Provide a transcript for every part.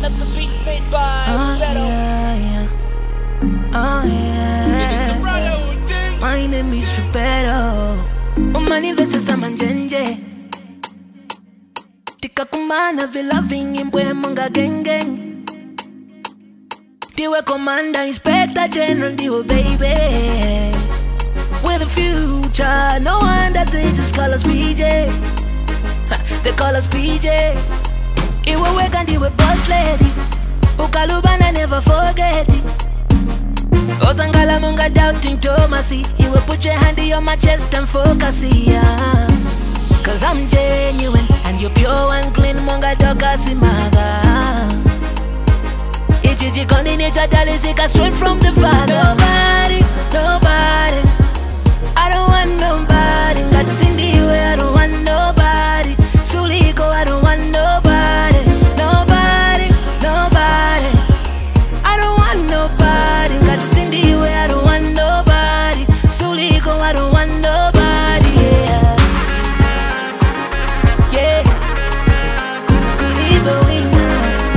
Let the beat made by Beto. Yeah. Oh yeah. My name is Beto. Umanivese samanjenje. Tikakumana vila vingi mbwe munga gengeng. Diwe commander, inspector general, diwe baby. We're the future, no wonder they just call us PJ. They call us PJ. Iwe weka ndiwe boss lady. Ukalubana never forget it. Ozangala munga doubting Tomasi. Iwe put your hand on my chest and focus, yeah. Cause I'm genuine and you're pure and clean, munga dokasi maga. Ichiji koni nature talisika straight from the father. Nobody, I don't want nobody. Got Cindy where I don't want nobody. Suliko, I don't want nobody. Nobody, I don't want nobody. Got Cindy where I don't want nobody. Suliko, I don't want nobody. Yeah. Could even win now.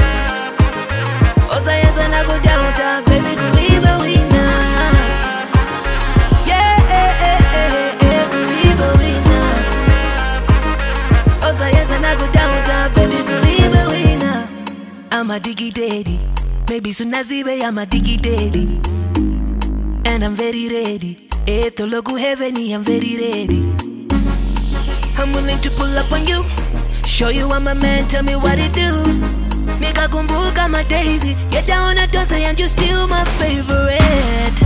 Osa yes and I go down, baby, could even win now. Yeah, could even win now. Osa yes and I go down, baby, could even win now. I'm a diggy daddy. Maybe soon as I'm a diggy daddy. And I'm very ready. To look heavenly, I'm very ready. I'm willing to pull up on you. Show you I'm a man, tell me what it do. Nika kumbuka my daisy. Get down a dozen and you still my favorite.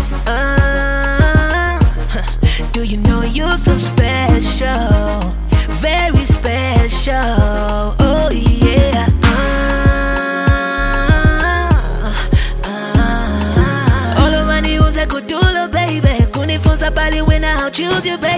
Do you know you're so special? Very special. Oh yeah. All of my news I could do, baby. Kunifunza bali when I'll choose you, baby.